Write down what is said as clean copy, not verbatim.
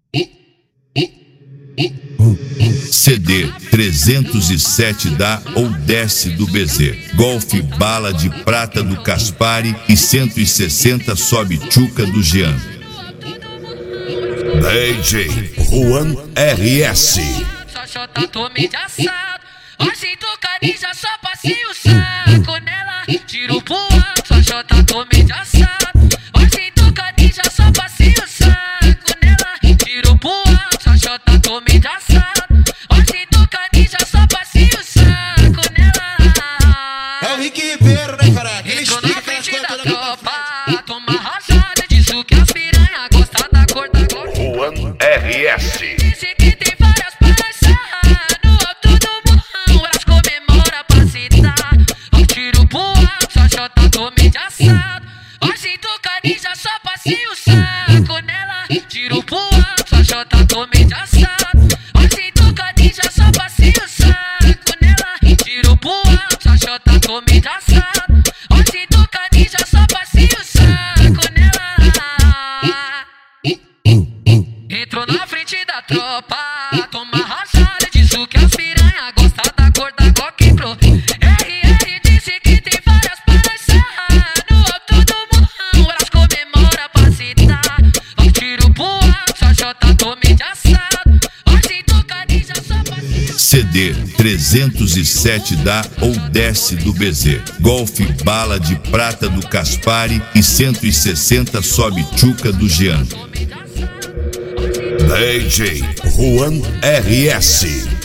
CD 307 da ou desce do BZ. Golf bala de prata do Caspari e 160 sobe tchuca do Jean. DJ Juan RS. Só tomei de assado. Hoje tocaria só passei o saco nela. Tiro pro alto, só tomei de assado. Hoje tocaria só passei o saco nela. Tiro pro alto, só tomei de assado. Hoje tocaria só passei o saco nela. É o Rick Ribeiro, né, cara? Entrou na frente da tropa, toma rajada. Diz o que as piranha gosta da cor da glória. Juan RS. Disse que tem várias parças no alto do morrão, elas comemora pra citar. Eu tiro pro alto, só tomei de assado. Hoje tocaria só passei o saco nela. Tiro pro alto, só tomei de assado. Hoje tocaria só passei o saco nela. Tiro pro alto, só tomei de assado. Hoje tocaria só passei o saco nela. Entrou na frente da tropa, toma rajada. Diz o que as piranha gosta da cor da Glock Pro. RR disse que tem várias parças no alto do morrão, elas comemora pra citar. Eu tiro pro alto, só tomei de assado. Hoje tocaria só passei. CD 307 da ou desce do BZ. Golf bala de prata do Caspari e 160 sobe tchuca do Jean. DJ Juan RS.